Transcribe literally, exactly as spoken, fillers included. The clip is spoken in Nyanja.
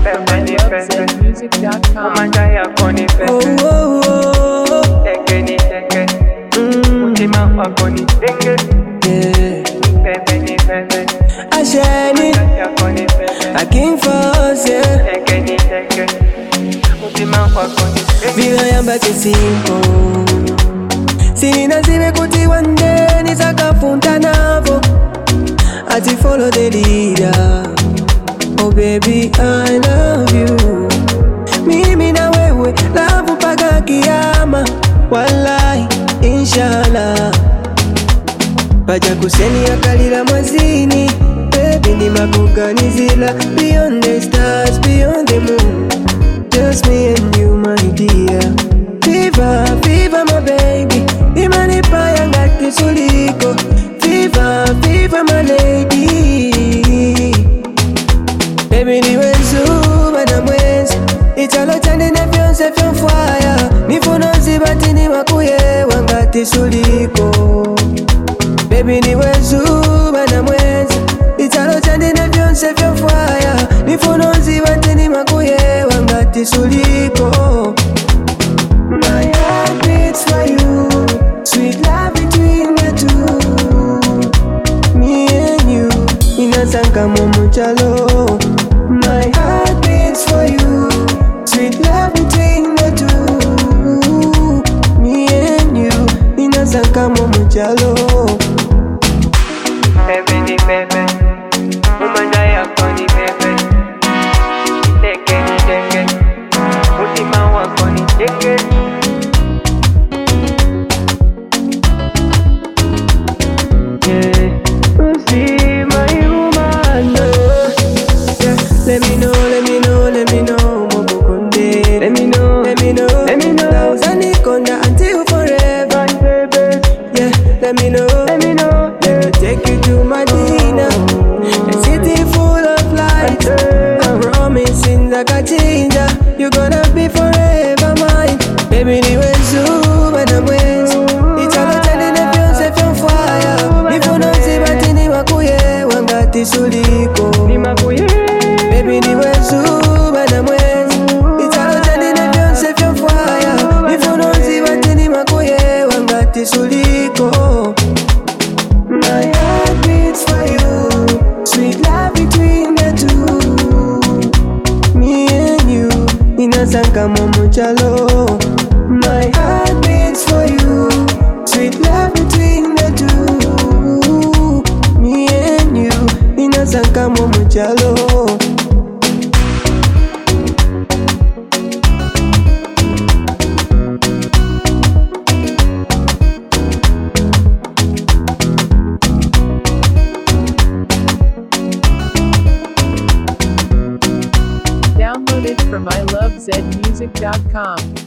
my love zen music dot com. Oh, oh, oh. Yeah. I shine it, I can't force it. Vila yamba chisimpo Sina zime kuti one day nizakafunta navo Ati follow the leader. Oh baby I love you. Mimi na wewe love mpaka kiyama. Wallahi inshallah. Paja kuseni akalila mwazini. Baby ni makuganizila. Beyond the stars, beyond the moon. Just me and you my dear. Viva, viva my baby. Imani paya ngati suliko. Viva, viva my lady. Baby niwe zuba na mwezi. Italo chande na vyonse vyonfwaya. Nifuno zibati ni makuye wangati suliko. Baby niwe zuba na mwezi. Italo chande na vyonse vyonfwaya. Nifuno zibati ni makuye wangati suliko. My heart beats for you. Sweet love between the two. Me and you. Inasanga momuchalo. My heart beats for you. Sweet love between the two. Me and you. Inasanga momuchalo. Bebe ni bebe, umanda yako ni bebe. Niteke niteke, mutima wako niteke. Let me know, let me know, let me know, Mobukonde. Let me know, let me know, let me know. Thousand ikonda until forever, baby. Yeah, let me know, let me know. Let me take you to Medina, a city full of lights. I'm promising that I change ya. You're gonna be forever mine, baby. Niwe zuba na mwezi. Italo chande na vyonse vyonfwaya. Nifuno zibati ni makuye wangati suliko. Ni makuye. Baby niwe zuba na mwezi. Italo chande na vyonse vyonfwaya. Nifuno zibati ni makuye wangati suliko. My heart beats for you. Sweet love between the two. Me and you. Inasanga momuchalo. My heart beats for you. Sweet love between the two. Me and you. Inasanga momuchalo. Download it from my love zen music dot com.